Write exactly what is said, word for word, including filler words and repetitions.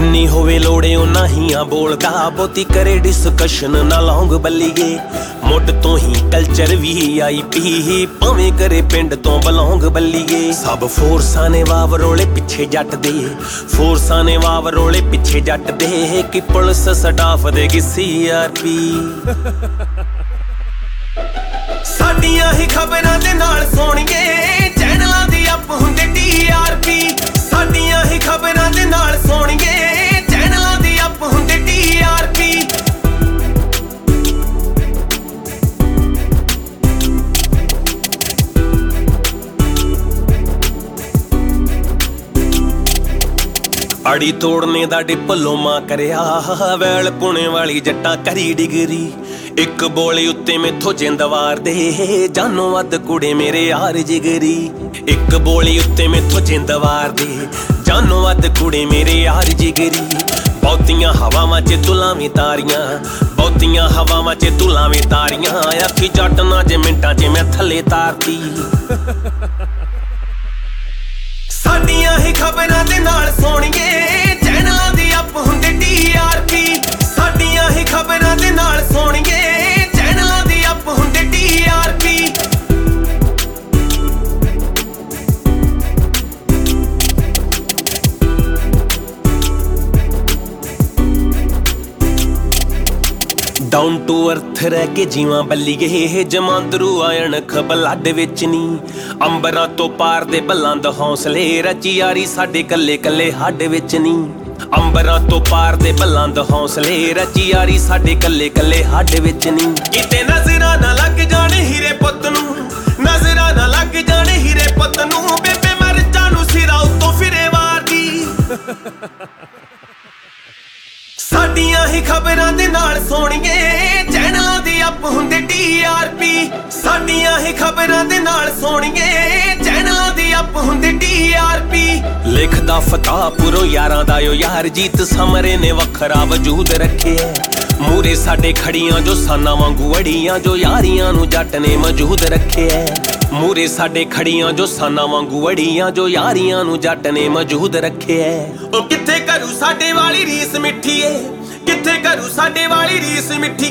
ਜਿੰਨੀ ਹੋਵੇ ਲੋੜੇ ਉਨਾ ਹੀ ਆ ਬੋਲਦਾ, ਬਹੁਤੀ ਕਰੇ ਡਿਸਕਸ਼ਨ ਨਾ ਲੌਂਗ ਬੱਲੀਏ। ਮੁੱਢ ਤੋਂ ਹੀ ਕਲਚਰ ਵੀ ਆਈ ਪੀ, ਭਾਵੇਂ ਕਰੇ ਪਿੰਡ ਤੋਂ ਬਲੌਂਗ ਬੱਲੀਏ। ਸਭ ਫੋਰਸਾਂ ਨੇ ਵਾਵ ਰੋਲੇ ਪਿੱਛੇ ਜੱਟ ਦੇ, ਫੋਰਸਾਂ ਨੇ ਵਾਵ ਰੋਲੇ ਪਿੱਛੇ ਜੱਟ ਦੇ, ਕਿ ਪੁਲਿਸ ਸਟਾਫ ਦੇਗੀ ਸੀ ਆਰ ਪੀ। ਸਾਡੀਆਂ ਹੀ ਖਬਰਾਂ ਦੇ ਨਾਲ ਸੋਣੀਏ ਚੈਨਲਾਂ ਦੀ ਅੱਪ ਹੁੰਦੇ ਟੀ ਆਰ ਪੀ। ਸਾਡੀਆਂ ਹੀ ਖਬਰਾਂ ਦੇ ਨਾਲ ਸੋਣੀਏ ਚੈਨਲਾਂ ਦੀ ਅੱਪ ਹੁੰਦੇ ਟੀ ਆਰ ਪੀ। ਅੜੀ ਤੋੜਨੇ ਦਾ ਡਿਪਲੋਮਾ ਕਰਿਆ, ਵੈਲ ਪੁਣੇ ਵਾਲੀ ਜੱਟਾਂ ਕਰੀ ਡਿਗਰੀ। ਇੱਕ ਬੋਲੇ ਉੱਤੇ ਮੈਥੋਂ ਜਿੰਦ ਵਾਰਦੇ, ਜਾਨੋਂ ਵੱਧ ਕੁੜੇ ਮੇਰੇ ਯਾਰ ਜਿਗਰੀ। ਇੱਕ ਬੋਲੇ ਉੱਤੇ ਮੈਥੋਂ ਜਿੰਦ ਵਾਰਦੇ, ਜਾਨੋਂ ਵੱਧ ਕੁੜੇ ਮੇਰੇ ਯਾਰ ਜਿਗਰੀ। ਬਹੁਤੀਆਂ ਹਵਾਵਾਂ 'ਚ ਤੁਲਾਵੇਂ ਤਾਰੀਆਂ, ਬਹੁਤੀਆਂ ਹਵਾਵਾਂ 'ਚ ਤੁਲਾਵੇਂ ਤਾਰੀਆਂ। ਆਖੀ ਜੱਟ ਨਾ ਜੇ ਮਿੰਟਾਂ 'ਚ ਮੈਂ ਥੱਲੇ ਤਾਰਤੀ। ਸਾਡੀਆਂ ਹੀ ਖਬਰਾਂ ਦੇ ਨਾਲ ਸੋਣੀਏ ਚੈਨਲਾਂ ਦੀ ਅੱਪ ਹੁੰਦੇ ਟੀ ਆਰ ਪੀ। ਸਾਡੀਆਂ ਹੀ ਖਬਰਾਂ ਦੇ ਨਾਲ ਸੋਣੀਏ ਚੈਨਲਾਂ ਦੀ ਅੱਪ ਹੁੰਦੇ T R P. Down to earth ਰਹਿ ਕੇ ਜੀਵਾਂ ਬੱਲੀਏ, ਜਮਾਂਦਰੂ ਆਇਣ ਬਲੱਡ ਵਿੱਚ ਨੀ। ਅੰਬਰਾਂ ਤੋਂ ਪਾਰ ਦੇ ਬੁਲੰਦ ਹੌਸਲੇ, ਰਚੀ ਯਾਰੀ ਸਾਡੇ ਕੱਲੇ ਕੱਲੇ ਹੱਡ ਵਿੱਚ ਨੀ। ਅੰਬਰਾਂ ਤੋਂ ਪਾਰ ਦੇ ਬੁਲੰਦ ਹੌਸਲੇ, ਰਚੀ ਯਾਰੀ ਸਾਡੇ ਕੱਲੇ ਕੱਲੇ ਹੱਡ ਵਿੱਚ ਨੀ। ਕਿਤੇ ਨਜ਼ਰਾਂ ਨਾ ਲੱਗ ਜਾਣ ਹੀਰੇ ਪੁੱਤ ਨੂੰ, ਨਜ਼ਰਾਂ ਨਾ ਲੱਗ ਜਾਣ ਹੀਰੇ ਪੁੱਤ ਨੂੰ। ਬੇਬੇ ਮਰਜਾਂ ਨੂੰ ਸਿਰਾਂ ਉੱਤੋਂ ਫਿਰੇ ਵਾਰਦੀ। ਸਾਡੀਆਂ ਹੀ ਖਬਰਾਂ ਦੇ ਨਾਲ ਸੋਣੀਏ ਚੈਨਲਾਂ ਦੀ ਅੱਪ ਹੁੰਦੇ ਟੀ ਆਰ ਪੀ। ਸਾਡੀਆਂ ਹੀ ਖਬਰਾਂ ਦੇ ਨਾਲ ਸੋਣੀਏ ਚੈਨਲਾਂ ਦੀ ਅੱਪ ਹੁੰਦੇ ਟੀ ਆਰ ਪੀ। ਲਿਖਦਾ ਫਤਾਹਪੁਰੋਂ ਯਾਰਾਂ ਦਾ ਓ ਯਾਰ ਜੀਤ ਸਮਰੇ ਨੇ ਵੱਖਰਾ ਵਜੂਦ ਰੱਖਿਆ। ਮੂਰੇ ਸਾਡੇ ਖੜੀਆਂ ਜੋ ਸਾਨਾਂ ਵਾਂਗੂ ਅੜੀਆਂ, ਜੋ ਯਾਰੀਆਂ ਨੂੰ ਜੱਟ ਨੇ ਮੌਜੂਦ ਰੱਖਿਆ। ਮੂਰੇ ਸਾਡੇ ਖੜੀਆਂ ਜੋ ਸਾਨਾਂ ਵਾਂਗੂ ਅੜੀਆਂ, ਜੋ ਯਾਰੀਆਂ ਨੂੰ ਜੱਟ ਨੇ ਮੌਜੂਦ ਰੱਖਿਆ। ਉਹ ਕਿੱਥੇ ਕਰੂ ਸਾਡੇ ਵਾਲੀ ਰੀਸ ਮਿੱਠੀ ਏ, ਕਿੱਥੇ ਕਰੂ ਸਾਡੇ ਵਾਲੀ ਰੀਸ ਮਿੱਠੀ